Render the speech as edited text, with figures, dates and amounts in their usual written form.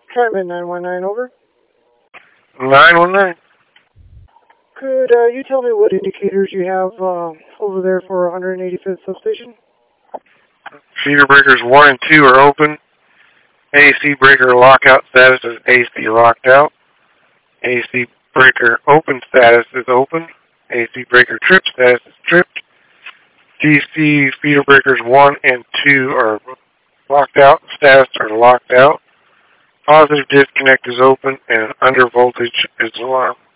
Trentman 919, over. 919. Could you tell me what indicators you have over there for 185th substation? Feeder breakers 1 and 2 are open. AC breaker lockout status is AC locked out. AC breaker open status is open. AC breaker trip status is tripped. DC feeder breakers 1 and 2 are locked out. Status are locked out. Positive disconnect is open and under voltage is alarm.